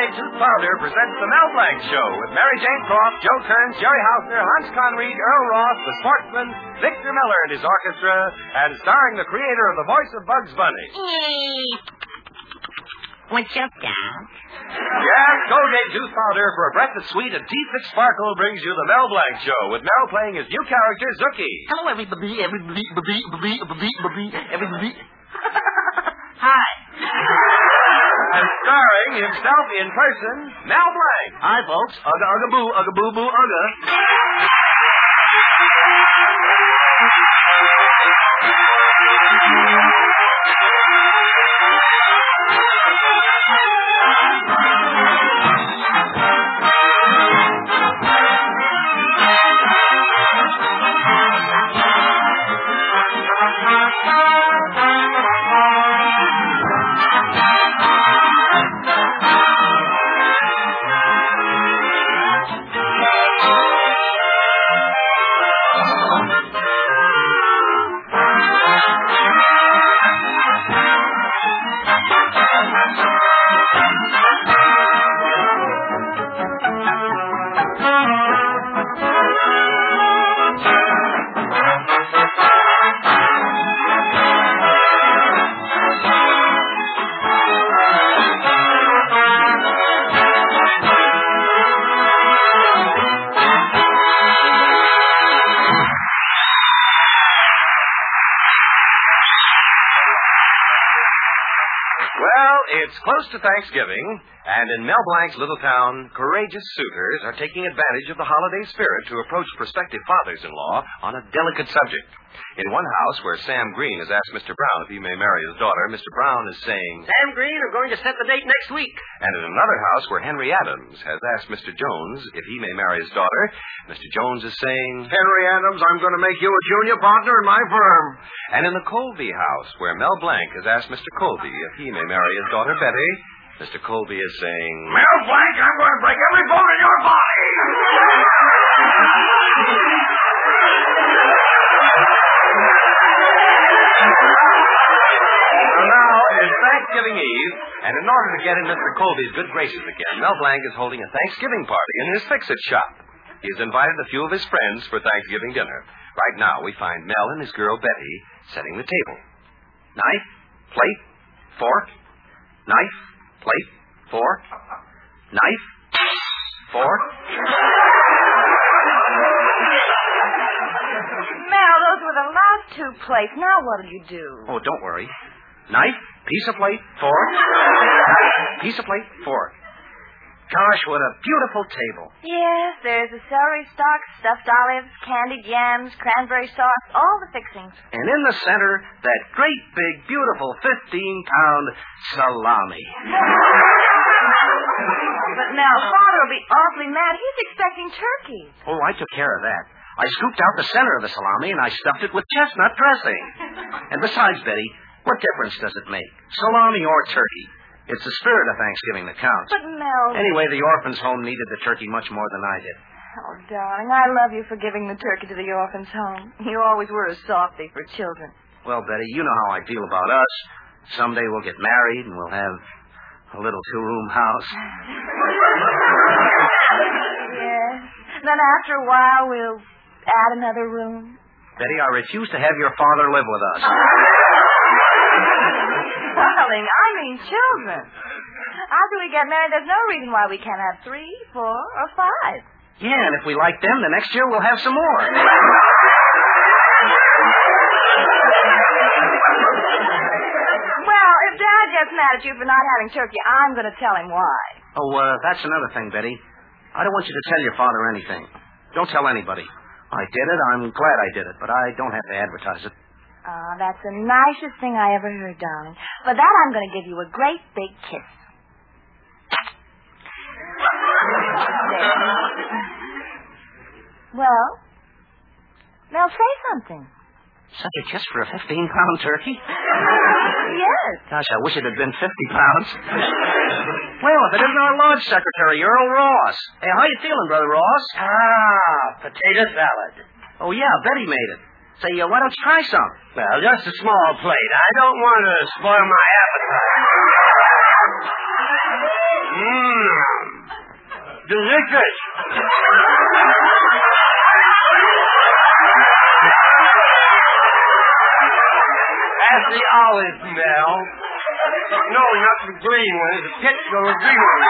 Colgate Tooth Powder presents the Mel Blanc Show with Mary Jane Croft, Joe Kearns, Jerry Hausner, Hans Conried, Earl Ross, the Sportsman, Victor Miller and his orchestra, and starring the creator of the voice of Bugs Bunny. What's up, Doc? Yes, Colgate Tooth Powder for a breath that's sweet and teeth that sparkle brings you the Mel Blanc Show with Mel playing his new character, Zookie. Hello, everybody. Hi. And starring himself in person, Mel Blanc. Hi, folks. Ugga, ugga, boo, ugga, boo, boo, ugga. Well, it's close to Thanksgiving, and in Mel Blanc's little town, courageous suitors are taking advantage of the holiday spirit to approach prospective fathers-in-law on a delicate subject. In one house where Sam Green has asked Mr. Brown if he may marry his daughter, Mr. Brown is saying, Sam Green are going to set the date next week. And in another house where Henry Adams has asked Mr. Jones if he may marry his daughter, Mr. Jones is saying, Henry Adams, I'm going to make you a junior partner in my firm. And in the Colby house where Mel Blanc has asked Mr. Colby if he may marry his daughter Betty, Mr. Colby is saying, Mel Blanc, I'm going to break every bone in your body. So now it is Thanksgiving Eve, and in order to get in Mr. Colby's good graces again, Mel Blanc is holding a Thanksgiving party in his Fix-It shop. He has invited a few of his friends for Thanksgiving dinner. Right now, we find Mel and his girl Betty setting the table. Knife, plate, fork, knife, plate, fork, knife, fork. Mel, those were the last two plates. Now what'll you do? Oh, don't worry. Knife, piece of plate, fork, knife, piece of plate, fork. Gosh, what a beautiful table. Yes, there's the celery stalk, stuffed olives, candied yams, cranberry sauce, all the fixings. And in the center, that great big, beautiful 15-pound salami. But Mel, Father will be awfully mad. He's expecting turkeys. Oh, I took care of that. I scooped out the center of the salami and I stuffed it with chestnut dressing. And besides, Betty, what difference does it make? Salami or turkey? It's the spirit of Thanksgiving that counts. But Mel... Anyway, the orphans' home needed the turkey much more than I did. Oh, darling, I love you for giving the turkey to the orphans' home. You always were a softy for children. Well, Betty, you know how I feel about us. Someday we'll get married and we'll have a little two-room house. Yes. Then after a while, we'll add another room. Betty, I refuse to have your father live with us. Darling, I mean children. After we get married, there's no reason why we can't have 3, 4, or 5. Yeah, and if we like them, the next year we'll have some more. Well, if Dad gets mad at you for not having turkey, I'm going to tell him why. Oh, that's another thing, Betty. I don't want you to tell your father anything. Don't tell anybody. I did it. I'm glad I did it, but I don't have to advertise it. That's the nicest thing I ever heard, darling. For that, I'm going to give you a great big kiss. Well, now say something. Such a kiss for a 15-pound turkey? Yes. Gosh, I wish it had been 50 pounds. Well, if it isn't our lodge secretary, Earl Ross. Hey, how you feeling, Brother Ross? Potato salad. Oh, yeah, Betty made it. Say, why don't you try some? Well, just a small plate. I don't want to spoil my appetite. delicious. Pass the olives, Mel. No, not the green ones. The picture of green ones.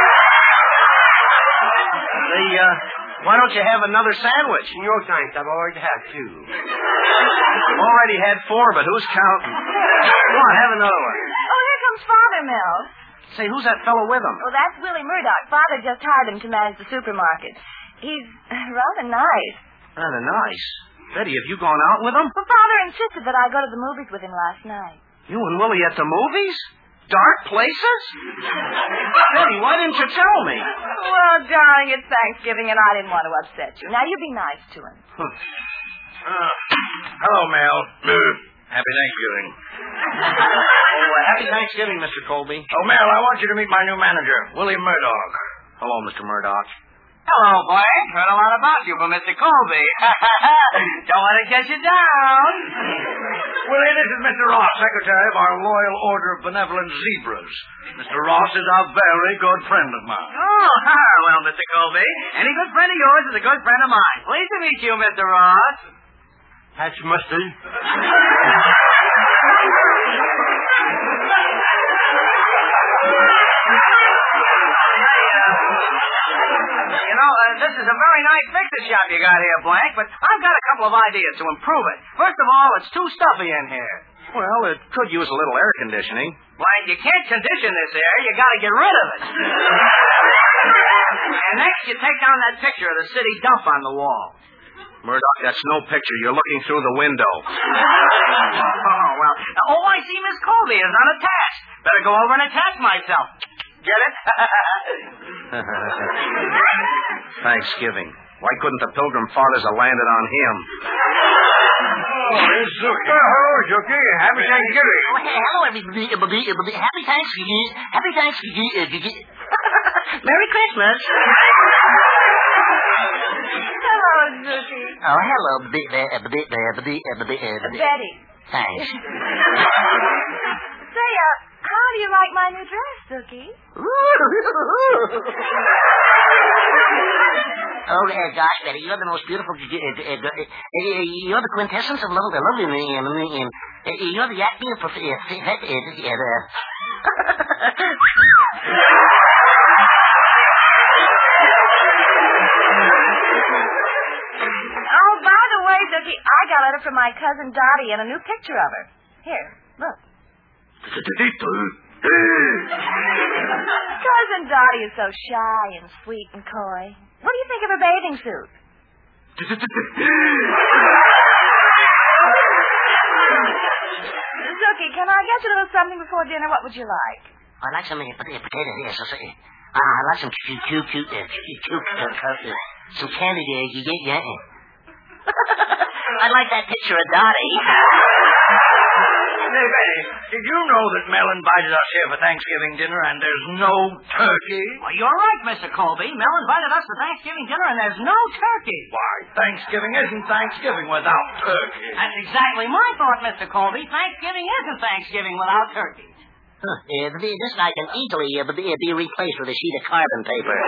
Why don't you have another sandwich? No thanks. I've already had two. Already had 4, but who's counting? Come on, have another one. Oh, here comes Father, Mills. Say, who's that fellow with him? Oh, that's Willie Murdoch. Father just hired him to manage the supermarket. He's rather nice. Rather nice. Betty, have you gone out with him? Well, Father insisted that I go to the movies with him last night. You and Willie at the movies? Dark places? Betty, why didn't you tell me? Well, darling, it's Thanksgiving, and I didn't want to upset you. Now, you be nice to him. Hello, Mel. Happy Thanksgiving. Happy Thanksgiving, Mr. Colby. Oh, Mel, I want you to meet my new manager, Willie Murdoch. Hello, Mr. Murdoch. Hello, Blank. Heard a lot about you from Mr. Colby. Don't want to get you down. Willie, this is Mr. Ross, secretary of our Loyal Order of Benevolent Zebras. Mr. Ross is a very good friend of mine. Oh, well, Mr. Colby. Any good friend of yours is a good friend of mine. Pleased to meet you, Mr. Ross. Hatch mustard. This is a very nice fixer shop you got here, Blank, but I've got a couple of ideas to improve it. First of all, it's too stuffy in here. Well, it could use a little air conditioning. Blank, you can't condition this air. You got to get rid of it. And next, you take down that picture of the city dump on the wall. Murdoch, that's no picture. You're looking through the window. Oh, well. I see Miss Colby is unattached. Better go over and attach myself. Get it? Thanksgiving. Why couldn't the Pilgrim Fathers have landed on him? Oh, here's Zookie. Hello, Zookie. Happy Thanksgiving. Oh, hey, hello, everybody. Happy Thanksgiving. Happy Thanksgiving. Merry Christmas. Hello, Zookie. Oh, hello, Betty. Thanks. Say, how do you like my new dress, Zookie? Oh, gosh, Betty, you're the most beautiful. You're the quintessence of love, and you're the acting of Oh, by the way, Zookie, I got a letter from my cousin Dottie and a new picture of her. Here, look. Cousin Dottie is so shy and sweet and coy. What do you think of her bathing suit? Zookie, can I get you a little something before dinner? What would you like? I'd like some potatoes. Yes, I'd like some cute, some candy there. You get yeah. I'd like that picture of Dottie. Say, Betty, did you know that Mel invited us here for Thanksgiving dinner and there's no turkey? Well, you're right, Mr. Colby. Mel invited us to Thanksgiving dinner and there's no turkey. Why, Thanksgiving isn't Thanksgiving without turkey. That's exactly my thought, Mr. Colby. Thanksgiving isn't Thanksgiving without turkey. This guy can easily be replaced with a sheet of carbon paper.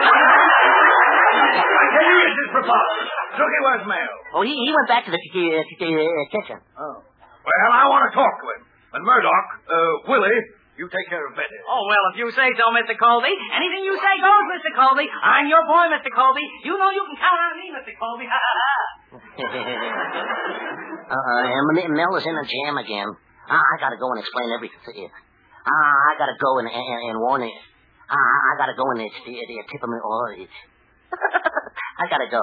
I tell you, this is preposterous. Zookie, where's Mel? Oh, he went back to the kitchen. Oh. Well, I want to talk to him. And Murdoch, Willie, you take care of Betty. Oh, well, if you say so, Mr. Colby. Anything you say goes, Mr. Colby. I'm your boy, Mr. Colby. You know you can count on me, Mr. Colby. Mel is in a jam again. I got to go and explain everything to you. I got to go and warn it. I got to go and tip him. I got to go.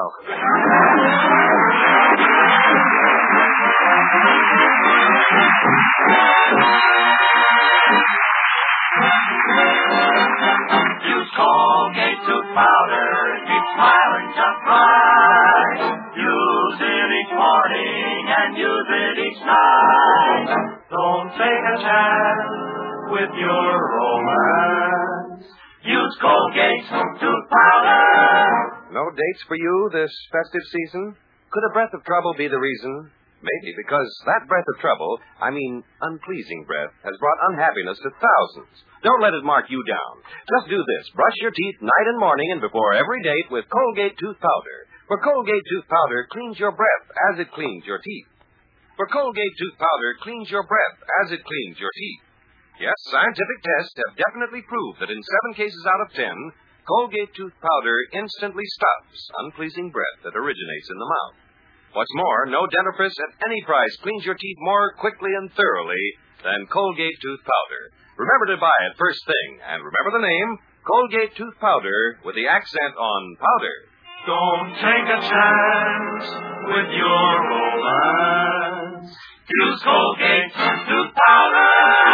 Use Colgate tooth powder, keep smiling just right. Use it each morning and use it each night. Don't take a chance with your romance. Use Colgate tooth powder. No dates for you this festive season? Could a breath of trouble be the reason? Maybe, because that breath of trouble, I mean unpleasing breath, has brought unhappiness to thousands. Don't let it mark you down. Just do this. Brush your teeth night and morning and before every date with Colgate Tooth Powder. For Colgate Tooth Powder cleans your breath as it cleans your teeth. For Colgate Tooth Powder cleans your breath as it cleans your teeth. Yes, scientific tests have definitely proved that in 7 cases out of 10, Colgate Tooth Powder instantly stops unpleasing breath that originates in the mouth. What's more, no dentifrice at any price cleans your teeth more quickly and thoroughly than Colgate Tooth Powder. Remember to buy it first thing, and remember the name, Colgate Tooth Powder, with the accent on powder. Don't take a chance with your romance. Use Colgate Tooth Powder.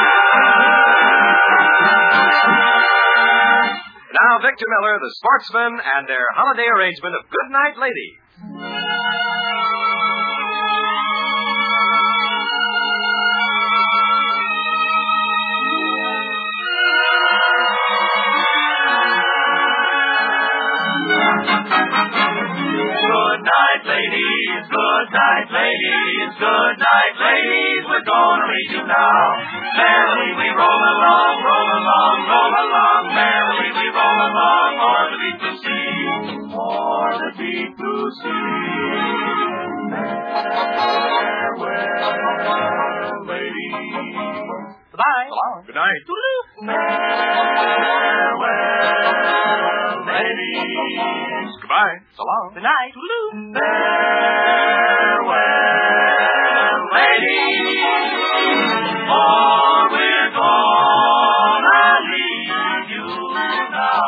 Now, Victor Miller, the sportsman, and their holiday arrangement of Good Night, Ladies. Good night, ladies, we're gonna read you now. Merrily we roll along, roll along, roll along. Merrily we roll along, o'er the deep blue sea, o'er the deep blue sea. Farewell, ladies. Goodbye. Good night. Farewell, ladies. Goodbye. So long. Good night. Farewell, ladies, for we're gonna leave you now.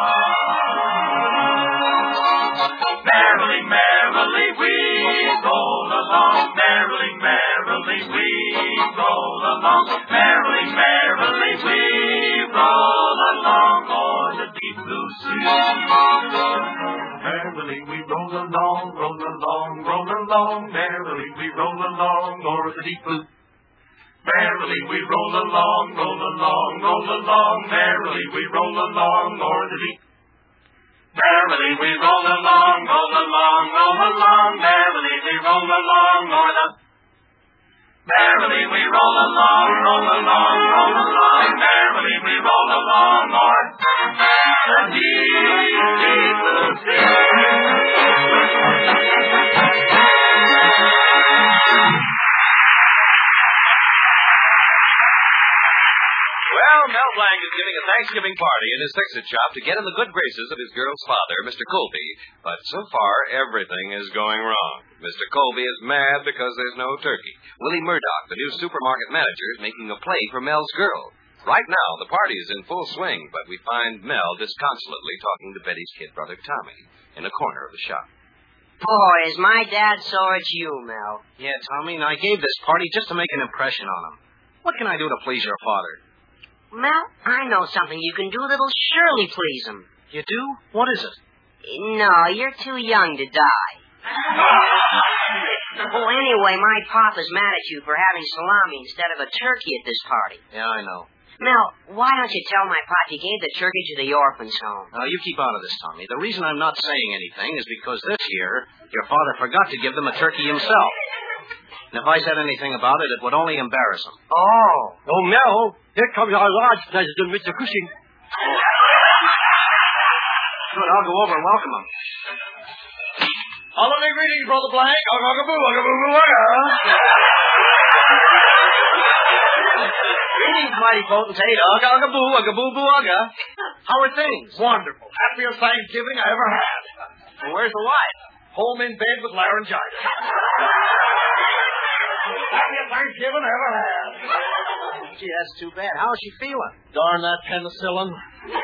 Merrily, merrily we roll along. Merrily, merrily we roll along. Merrily, merrily we roll along o'er the deep blue sea. Merrily we roll along, roll along, roll along. Merrily we roll along o'er the deep blue. Merrily we roll along, roll along, roll along. Merrily we roll along o'er the deep. Merrily we roll along, roll along, roll along. Merrily we roll along o'er the. Merrily we roll along, roll along, roll along. Merrily we roll along o'er the deep, deep blue sea. Well, Mel Blanc is giving a Thanksgiving party in his fix-it shop to get in the good graces of his girl's father, Mr. Colby. But so far, everything is going wrong. Mr. Colby is mad because there's no turkey. Willie Murdoch, the new supermarket manager, is making a play for Mel's girl. Right now, the party is in full swing, but we find Mel disconsolately talking to Betty's kid brother, Tommy, in a corner of the shop. Boy, is my dad sore at you, Mel. Yeah, Tommy, and I gave this party just to make an impression on him. What can I do to please your father? Mel, I know something you can do that'll surely please him. You do? What is it? No, you're too young to die. Oh, anyway, my papa's mad at you for having salami instead of a turkey at this party. Yeah, I know. Mel, why don't you tell my pop you gave the turkey to the orphans' home? You keep out of this, Tommy. The reason I'm not saying anything is because this year your father forgot to give them a turkey himself. And if I said anything about it, it would only embarrass him. Oh. Oh, Mel, here comes our large president, Mr. Cushing. Good, I'll go over and welcome him. Holiday greetings, Brother Blank. Ugga-boo, ugga-boo, ugga. Greetings, mighty potentate. Ugga-boo, ugga-boo, ugga. How are things? Wonderful. Happiest Thanksgiving I ever had. Well, where's the wife? Home in bed with laryngitis. Happiest Thanksgiving I ever had. Gee, that's too bad. How's she feeling? Darn that penicillin.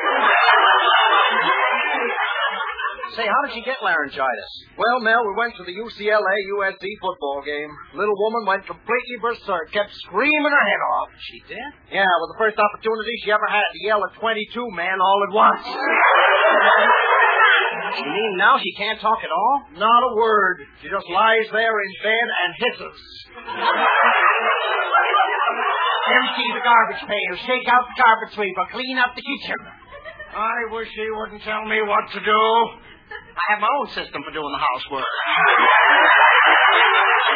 Say, how did she get laryngitis? Well, Mel, we went to the UCLA-USC football game. Little woman went completely berserk, kept screaming her head off. She did? Yeah, with the first opportunity she ever had to yell at 22 men all at once. You mean now she can't talk at all? Not a word. She just lies there in bed and hisses. Empty the garbage pail, shake out the carpet sweeper, clean up the kitchen. I wish she wouldn't tell me what to do. I have my own system for doing the housework.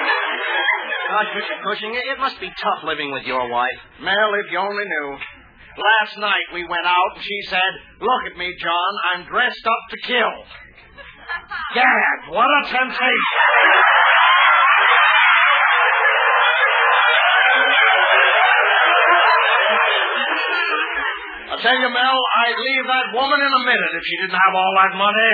Gosh, Mr. Cushing, it must be tough living with your wife. Mel, if you only knew. Last night we went out and she said, "Look at me, John. I'm dressed up to kill." Gad, what a temptation. I tell you, Mel, I'd leave that woman in a minute if she didn't have all that money.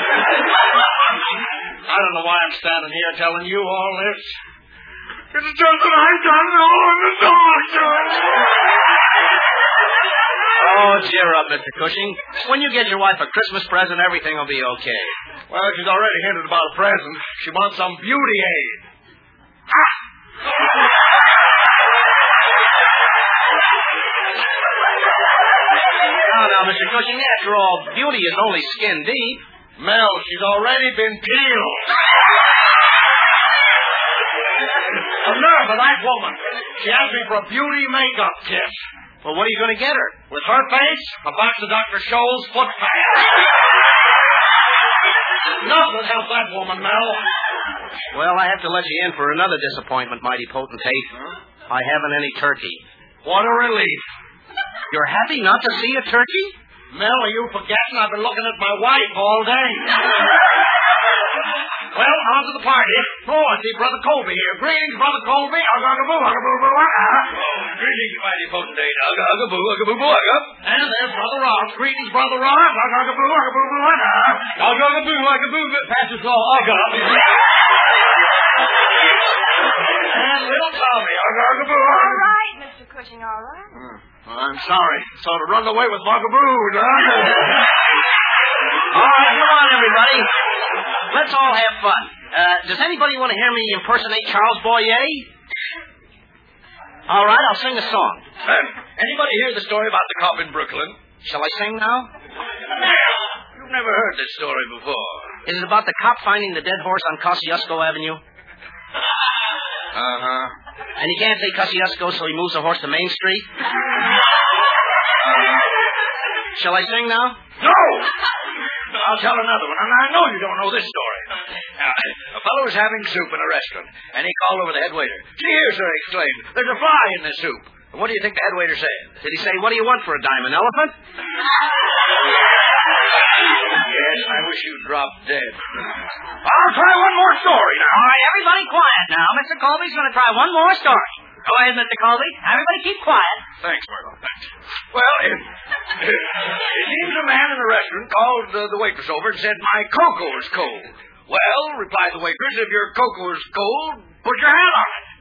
I don't know why I'm standing here telling you all this. It's just that I don't know the doctor. Oh, cheer up, Mr. Cushing. When you get your wife a Christmas present, everything will be okay. Well, she's already hinted about a present. She wants some beauty aid. Now, Mr. Cushing, after all, beauty is only skin deep. Mel, she's already been peeled. The nerve of that woman. She asked me for a beauty makeup kit. Well, what are you going to get her? With her face, a box of Dr. Scholl's foot fat. Nothing helps that woman, Mel. Well, I have to let you in for another disappointment, mighty potentate. I haven't any turkey. What a relief. You're happy not to see a turkey? Mel, are you forgetting I've been looking at my wife all day? Well, on to the party. Oh, I see Brother Colby here. Greetings, Brother Colby. Ugga-ugga-boo, ugga-boo-boo, ugga. Greetings, mighty potentate. Ugga-ugga-boo, ugga-boo-boo, ugga. And there's Brother Ross. Greetings, Brother Ross. Ugga-ugga-boo, ugga-boo-boo, ugga. Ugga-ugga-boo, ugga-boo, pass us all, ugga. And little Tommy. Ugga-ugga-boo, ugga. All right, Mr. Cushing, all right. I'm sorry. Sort of run away with Bugaboo, huh? All right, come on, everybody. Let's all have fun. Does anybody want to hear me impersonate Charles Boyer? All right, I'll sing a song. Anybody hear the story about the cop in Brooklyn? Shall I sing now? You've never heard this story before. Is it about the cop finding the dead horse on Kosciuszko Avenue? Uh-huh. And he can't say Kosciuszko, so he moves the horse to Main Street? Shall I sing now? No! I'll tell another one, and I know you don't know this story. A fellow was having soup in a restaurant, and he called over the head waiter. "See here, sir," he exclaimed. "There's a fly in this soup." And what do you think the head waiter said? Did he say, "What do you want for a dime, an elephant?" Yes, I wish you'd dropped dead. I'll try one more story now. All right, everybody quiet now. Mr. Colby's going to try one more story. Go ahead, Mr. Colby. Everybody keep quiet. Thanks, Myrtle. Thanks. Well, it seems a man in the restaurant called the waitress over and said, "My cocoa is cold." "Well," replied the waitress, "if your cocoa is cold, put your hand on it."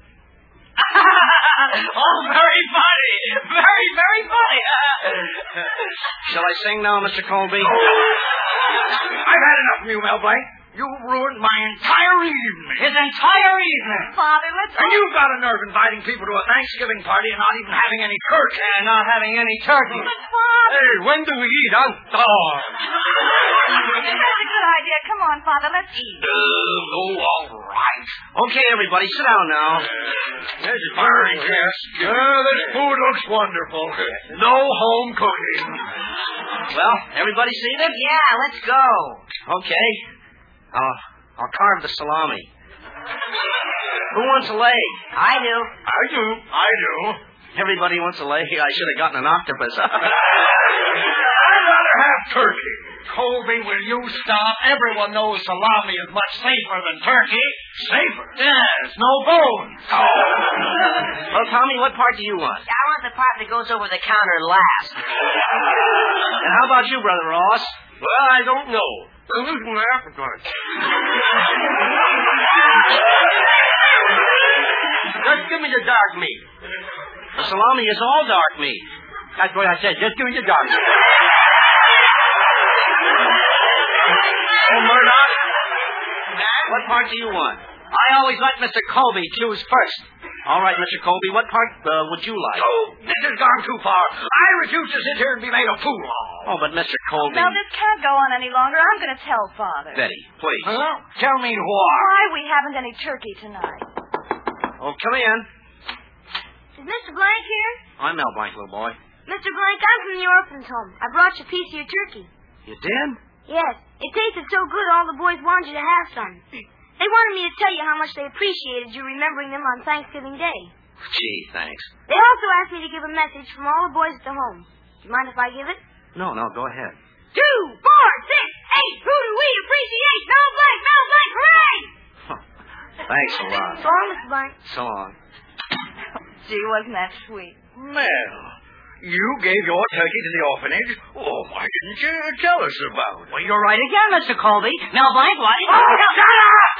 Oh, very funny. Very, very funny. Shall I sing now, Mr. Colby? I've had enough of you, Mel Blanc. You've ruined my entire evening. His entire evening. Father, let's... And you've got a nerve inviting people to a Thanksgiving party and not even having any turkey. And not having any turkey. But, Father... Hey, when do we eat, huh? Oh. That's a good idea. Come on, Father, let's eat. Oh, all right. Okay, everybody, sit down now. There's a fine guest. This food looks wonderful. No home cooking. Well, everybody seated? Yeah, let's go. Okay. I'll carve the salami. Who wants a leg? I do. I do. Everybody wants a leg. I should have gotten an octopus. I'd rather have turkey. Colby, will you stop? Everyone knows salami is much safer than turkey. Safer? Yes, no bones. Oh. Well, Tommy, what part do you want? I want the part that goes over the counter last. And how about you, Brother Ross? Well, I don't know. I'm losing my appetite. Just give me the dark meat. The salami is all dark meat. That's what I said. Just give me the dark meat. Oh, Murdoch? What part do you want? I always let Mr. Colby choose first. All right, Mr. Colby, what part would you like? Oh, this has gone too far. I refuse to sit here and be made a fool of. Oh, but Mr. Colby... Now, this can't go on any longer. I'm going to tell Father. Betty, please. Huh? Tell me why. Why we haven't any turkey tonight. Oh, come in. Is Mr. Blank here? I'm Mel Blank, little boy. Mr. Blank, I'm from the orphan's home. I brought you a piece of your turkey. You did? Yes. It tasted so good all the boys wanted you to have some. They wanted me to tell you how much they appreciated you remembering them on Thanksgiving Day. Gee, thanks. They also asked me to give a message from all the boys at the home. Do you mind if I give it? No, go ahead. 2, 4, 6, 8. Who do we appreciate? Mel Blanc, hooray! Thanks a lot. So long, Mr. Blanc. So long. Gee, wasn't that sweet? Mel, you gave your turkey to the orphanage? Oh, why didn't you tell us about it? Well, you're right again, Mr. Colby. Mel Blanc, why didn't Oh, you... shut up!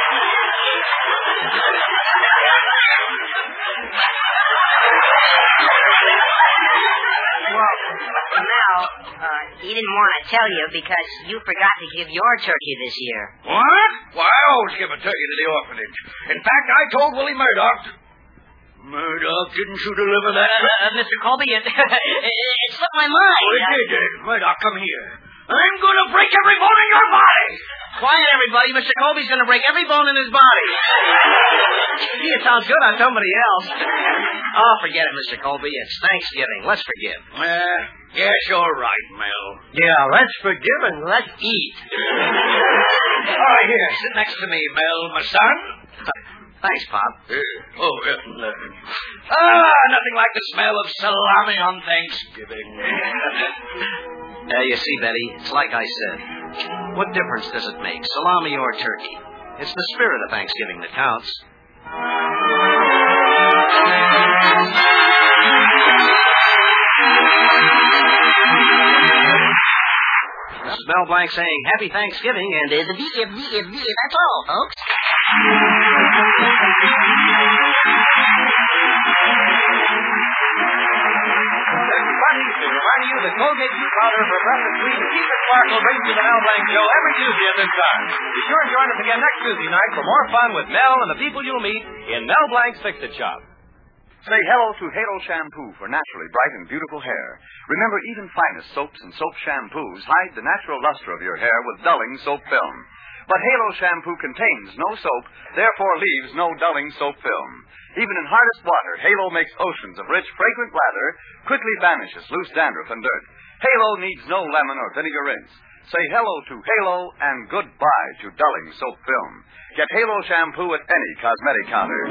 Well, Mel, he didn't want to tell you because you forgot to give your turkey this year. What? Why, I always give a turkey to the orphanage. In fact, I told Willie Murdoch. Murdoch, didn't you deliver that? Mr. Colby, it slipped my mind. Oh, it did. Murdoch, come here. I'm going to break every bone in your body. Quiet, everybody. Mr. Colby's going to break every bone in his body. Gee, it sounds good on somebody else. Oh, forget it, Mr. Colby. It's Thanksgiving. Let's forgive. Yes, you're right, Mel. Yeah, let's forgive and let's eat. All right, here, sit next to me, Mel, my son. Thanks, Pop. Nothing like the smell of salami on Thanksgiving. You see, Betty, it's like I said. What difference does it make, salami or turkey? It's the spirit of Thanksgiving that counts. This is Mel Blanc saying Happy Thanksgiving, and That's all, folks. Reminding you that Colgate Blue Powder Progressive Clean Keep It Sparkle brings you the Mel Blanc Show every Tuesday at this time. Be sure and join us again next Tuesday night for more fun with Mel and the people you'll meet in Mel Blanc's Fix-It Shop. Say hello to Halo Shampoo for naturally bright and beautiful hair. Remember, even finest soaps and soap shampoos hide the natural luster of your hair with dulling soap film. But Halo Shampoo contains no soap, therefore leaves no dulling soap film. Even in hardest water, Halo makes oceans of rich, fragrant lather, quickly banishes loose dandruff and dirt. Halo needs no lemon or vinegar rinse. Say hello to Halo and goodbye to dulling soap film. Get Halo Shampoo at any cosmetic counter.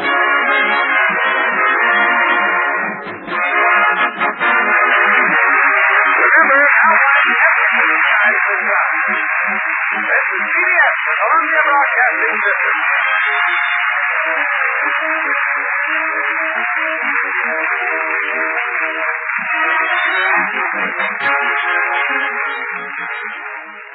Remember, this is CBS, the Columbia Broadcasting System.